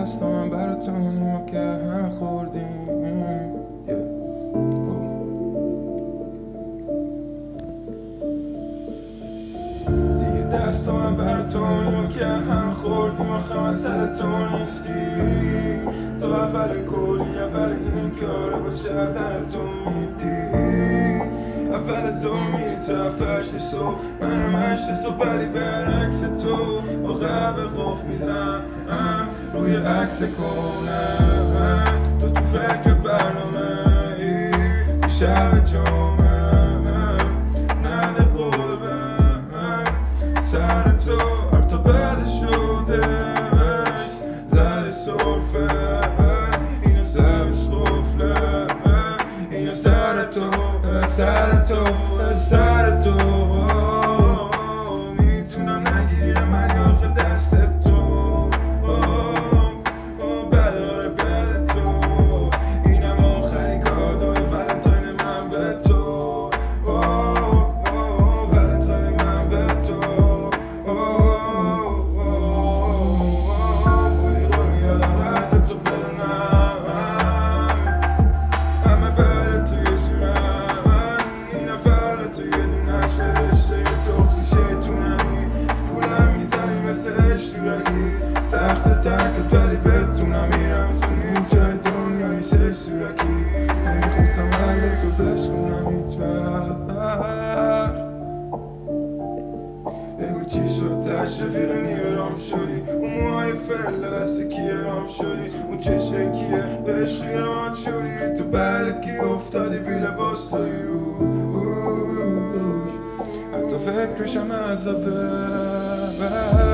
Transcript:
دست من براتونی ما که هم خوردیم دیگه دست من براتونی ما که هم خوردیم آخه من سر تو نیستی تو اول کلی اول این کاره با شدن تو میدی اول تو میری تو هفتش صبح منم هشت صبح ولی برعکس تو با قهوه قف میزنم روی عکس کنم تو فکر برنامه ای تو شب جمعه نده قلبم سر تو تا بده شدهش زده صرفه اینو زبش خفله اینو سر تو سر تو میتونم نگیرم اگه آخه دست تو بده بده تو اینم آخری کادوی ولنتاین من به تو ولنتاین من به تو بودی قوی یادم رد تو بدونم همه بره توی جونم این نفر توی دونش فرشته توکسی شیطونمی گولم میزنی مثل اشتورگی سخت ترکت ولی بتونم میرم تو این جای دنیای شش سورکی نمیخواستم قلب تو بشکنم هیچ وقت بگو چی شد تشرفیق نیرام شدی اون موهای فله دست کیه رام شدی اون چشه کیه به عشقی رمان شدی تو بلکی افتادی بی لباس دایی روش حتی فکرشم عذابه